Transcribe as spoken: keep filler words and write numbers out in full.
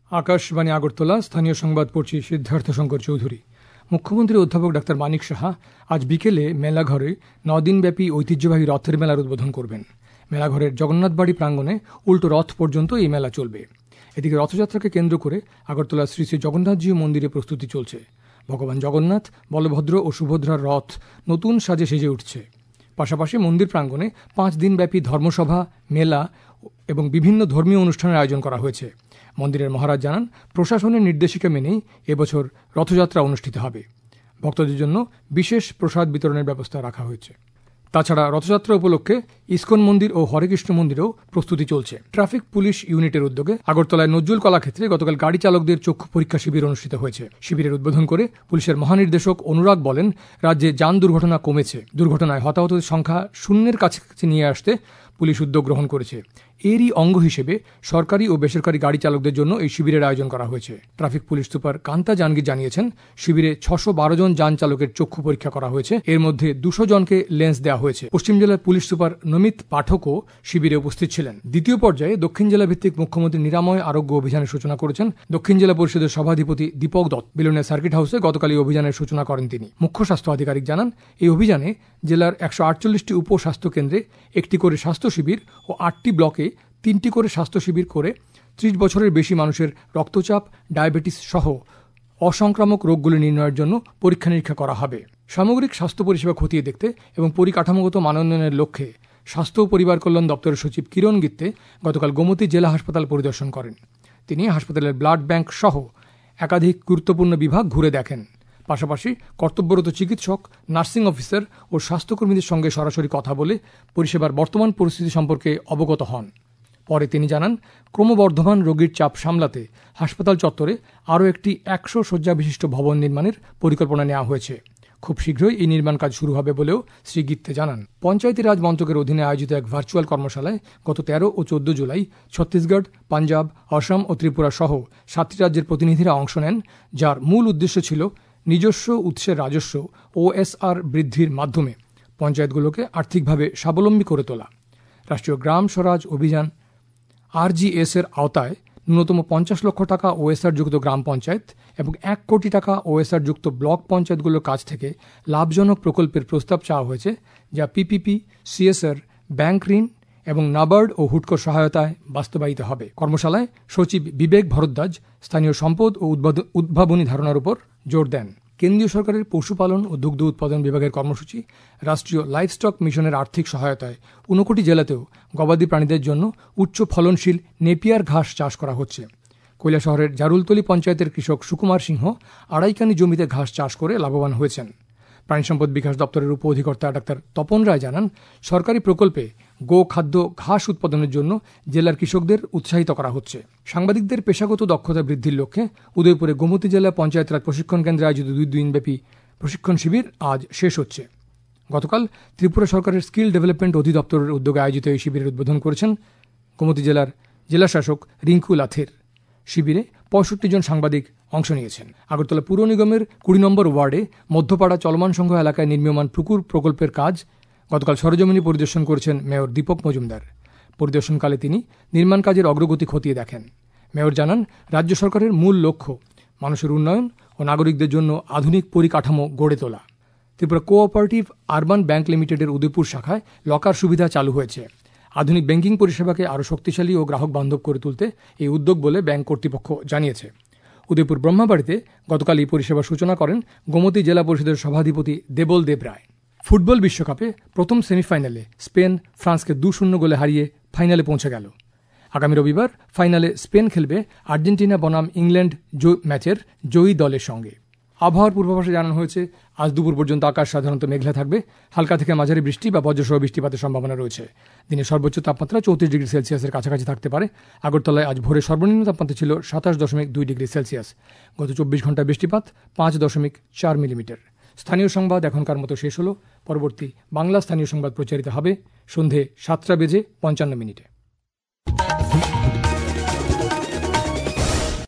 আকাশবাণী আগরতলা। স্থানীয় সংবাদ পড়ছি সিদ্ধার্থ শঙ্কর চৌধুরী। মুখ্যমন্ত্রী অধ্যাপক ডাক্তার মানিক সাহা আজ বিকেলে মেলাঘরে নদিনব্যাপী ঐতিহ্যবাহী রথের মেলার উদ্বোধন করবেন। মেলাঘরের জগন্নাথবাড়ি প্রাঙ্গণে উল্টো রথ পর্যন্ত এই মেলা চলবে। এদিকে রথযাত্রাকে কেন্দ্র করে আগরতলা শ্রী শ্রী জগন্নাথজিউ মন্দিরে প্রস্তুতি চলছে। ভগবান জগন্নাথ, বলভদ্র ও সুভদ্রার রথ নতুন সাজে সেজে উঠছে। পাশাপাশি মন্দির প্রাঙ্গণে পাঁচ দিনব্যাপী ধর্মসভা, মেলা এবং বিভিন্ন ধর্মীয় অনুষ্ঠানের আয়োজন করা হয়েছে। মন্দিরের মহারাজ জানান, প্রশাসনের নির্দেশিকা মেনেই এবছর রথযাত্রা অনুষ্ঠিত হবে। ভক্তদের জন্য বিশেষ প্রসাদ বিতরণের ব্যবস্থা রাখা হয়েছে। তাছাড়া রথযাত্রা উপলক্ষে ইসকন মন্দির ও হরেকৃষ্ণ মন্দিরেও প্রস্তুতি চলছে। ট্রাফিক পুলিশ ইউনিটের উদ্যোগে আগরতলায় নজরুল কলাক্ষেত্রে গতকাল গাড়ি চালকদের চক্ষু পরীক্ষা শিবির অনুষ্ঠিত হয়েছে। শিবিরের উদ্বোধন করে পুলিশের মহানির্দেশক অনুরাগ বলেন, রাজ্যে যান দুর্ঘটনা কমেছে। দুর্ঘটনায় হতাহতের সংখ্যা শূন্যের কাছাকাছি নিয়ে আসতে পুলিশ উদ্যোগ গ্রহণ করেছে। এরই অঙ্গ হিসেবে সরকারি ও বেসরকারি গাড়ি চালকদের জন্য এই শিবিরের আয়োজন করা হয়েছে। Traffic police super Kanta Jahangir জানিয়েছেন, শিবিরে ছশো বারো জন যান চালকের চক্ষু পরীক্ষা করা হয়েছে। এর মধ্যে দুশো জনকে লেন্স দেওয়া হয়েছে। পশ্চিম জেলার পুলিশ সুপার নমিত পাঠকও শিবিরে উপস্থিত ছিলেন। দ্বিতীয় পর্যায়ে দক্ষিণ জেলা ভিত্তিক মুখ্যমন্ত্রী নিরাময় আরোগ্য অভিযানের সূচনা করেছেন দক্ষিণ জেলা পরিষদের সভাধিপতি দীপক দত্ত। বিলোনিয়া সার্কিট হাউসে গতকাল এই অভিযানের সূচনা করেন তিনি। মুখ্য স্বাস্থ্য আধিকারিক জানান, এই অভিযানে জেলার একশো আটচল্লিশটি উপস্বাস্থ্য কেন্দ্রে একটি করে স্বাস্থ্য শিবির ও আটটি ব্লকে তিনটি করে স্বাস্থ্য শিবির করে ত্রিশ বছরের বেশি মানুষের রক্তচাপ, ডায়াবেটিস সহ অসংক্রামক রোগগুলি নির্ণয়ের জন্য পরীক্ষা নিরীক্ষা করা হবে। সামগ্রিক স্বাস্থ্য পরিষেবা খতিয়ে দেখতে এবং পরিকাঠামোগত মানোন্নয়নের লক্ষ্যে স্বাস্থ্য ও পরিবার কল্যাণ দপ্তরের সচিব কিরণ গিত্তে গতকাল গোমতী জেলা হাসপাতাল পরিদর্শন করেন। তিনি হাসপাতালের ব্লাড ব্যাংক সহ একাধিক গুরুত্বপূর্ণ বিভাগ ঘুরে দেখেন। পাশাপাশি কর্তব্যরত চিকিৎসক, নার্সিং অফিসার ও স্বাস্থ্যকর্মীদের সঙ্গে সরাসরি কথা বলে পরিষেবার বর্তমান পরিস্থিতি সম্পর্কে অবগত হন। পরে তিনি জানান, ক্রমবর্ধমান রোগীর চাপ সামলাতে হাসপাতাল চত্বরে আরও একটি একশো শয্যা বিশিষ্ট ভবন নির্মাণের পরিকল্পনা নেওয়া হয়েছে। খুব শীঘ্রই এই নির্মাণ কাজ শুরু হবে বলেও শ্রী গিত্তে জানান। পঞ্চায়েতি রাজ মন্ত্রকের অধীনে আয়োজিত এক ভার্চুয়াল কর্মশালায় গত তেরো ও চোদ্দ জুলাই ছত্তিশগড়, পাঞ্জাব, আসাম ও ত্রিপুরা সহ সাতটি রাজ্যের প্রতিনিধিরা অংশ নেন, যার মূল উদ্দেশ্য ছিল নিজস্ব উৎসের রাজস্ব ওএসআর বৃদ্ধির মাধ্যমে পঞ্চায়েতগুলোকে আর্থিকভাবে স্বাবলম্বী করে তোলা। রাষ্ট্রীয় গ্রাম স্বরাজ অভিযান আরজিএস এর আওতায় ন্যূনতম পঞ্চাশ লক্ষ টাকা ওএসআর যুক্ত গ্রাম পঞ্চায়েত এবং এক কোটি টাকা ওএসআর যুক্ত ব্লক পঞ্চায়েতগুলোর কাছ থেকে লাভজনক প্রকল্পের প্রস্তাব চাওয়া হয়েছে, যা পিপিপি, সিএসআর, ব্যাংক ঋণ এবং নাবার্ড ও হুডকোর সহায়তায় বাস্তবায়িত হবে। কর্মশালায় সচিব বিবেক ভরদ্বাজ স্থানীয় সম্পদ ও উদ্ভাবনী ধারণার উপর জোর দেন। কেন্দ্রীয় সরকারের পশুপালন ও দুগ্ধ উৎপাদন বিভাগের কর্মসূচি রাষ্ট্রীয় লাইভস্টক মিশনের আর্থিক সহায়তায় ঊনকোটি জেলাতেও গবাদি প্রাণীদের জন্য উচ্চ ফলনশীল নেপিয়ার ঘাস চাষ করা হচ্ছে। কৈলাসহরের জারুলতলি পঞ্চায়েতের কৃষক সুকুমার সিংহ আড়াইকানি জমিতে ঘাস চাষ করে লাভবান হয়েছেন। প্রাণী সম্পদ বিকাশ দপ্তরের উপ অধিকর্তা ডাক্তার তপন রায় জানান, সরকারি প্রকল্পে গো খাদ্য ঘাস উৎপাদনের জন্য জেলার কৃষকদের উৎসাহিত করা হচ্ছে। সাংবাদিকদের পেশাগত দক্ষতা বৃদ্ধির লক্ষ্যে উদয়পুরে গোমতী জেলা পঞ্চায়েত রাজ প্রশিক্ষণ কেন্দ্রে আয়োজিত দুই দিনব্যাপী প্রশিক্ষণ শিবির আজ শেষ হচ্ছে। গতকাল ত্রিপুরা সরকারের স্কিল ডেভেলপমেন্ট অধিদপ্তরের উদ্যোগে আয়োজিত এই শিবিরের উদ্বোধন করেছেন গোমতী জেলার জেলাশাসক রিঙ্কু লাথের। শিবিরে পঁয়ষট্টি জন সাংবাদিক অংশ নিয়েছেন। আগরতলা পুর নিগমের কুড়ি নম্বর ওয়ার্ডে মধ্যপাড়া চলমান সংঘ এলাকায় নির্মীয়মান পুকুর প্রকল্পের কাজ গতকাল সরেজমিনে পরিদর্শন করেছেন মেয়র দীপক মজুমদার। পরিদর্শনকালে তিনি নির্মাণ কাজের অগ্রগতি খতিয়ে দেখেন। মেয়র জানান, রাজ্য সরকারের মূল লক্ষ্য মানুষের উন্নয়ন ও নাগরিকদের জন্য আধুনিক পরিকাঠামো গড়ে তোলা। ত্রিপুরা কোঅপারেটিভ আরবান ব্যাংক লিমিটেডের উদয়পুর শাখায় লকার সুবিধা চালু হয়েছে। আধুনিক ব্যাংকিং পরিষেবাকে আরও শক্তিশালী ও গ্রাহক বান্ধব করে তুলতে এই উদ্যোগ বলে ব্যাংক কর্তৃপক্ষ জানিয়েছে। উদয়পুর ব্রহ্মাবাড়িতে গতকাল এই পরিষেবার সূচনা করেন গোমতী জেলা পরিষদের সভাধিপতি দেবল দেব রায়। ফুটবল বিশ্বকাপে প্রথম সেমিফাইনালে স্পেন ফ্রান্সকে দু শূন্য গোলে হারিয়ে ফাইনালে পৌঁছে গেল। আগামী রবিবার ফাইনালে স্পেন খেলবে আর্জেন্টিনা বনাম ইংল্যান্ড ম্যাচের জয়ী দলের সঙ্গে। আবহাওয়ার পূর্বাভাসে জানানো হয়েছে, আজ দুপুর পর্যন্ত আকাশ সাধারণত মেঘলা থাকবে। হালকা থেকে মাঝারি বৃষ্টি বা বজ্রসহ বৃষ্টিপাতের সম্ভাবনা রয়েছে। দিনের সর্বোচ্চ তাপমাত্রা চৌত্রিশ ডিগ্রি সেলসিয়াসের কাছাকাছি থাকতে পারে। আগরতলায় আজ ভোরে সর্বনিম্ন তাপমাত্রা ছিল সাতাশ দশমিক দুই ডিগ্রি সেলসিয়াস। গত চব্বিশ ঘন্টায় বৃষ্টিপাত পাঁচ দশমিক চার মিলিমিটার। স্থানীয় সংবাদ এখনকার মতো শেষ হল। পরবর্তী বাংলা স্থানীয় সংবাদ প্রচারিত হবে সন্ধে সাতটা বেজে পঞ্চান্ন মিনিটে।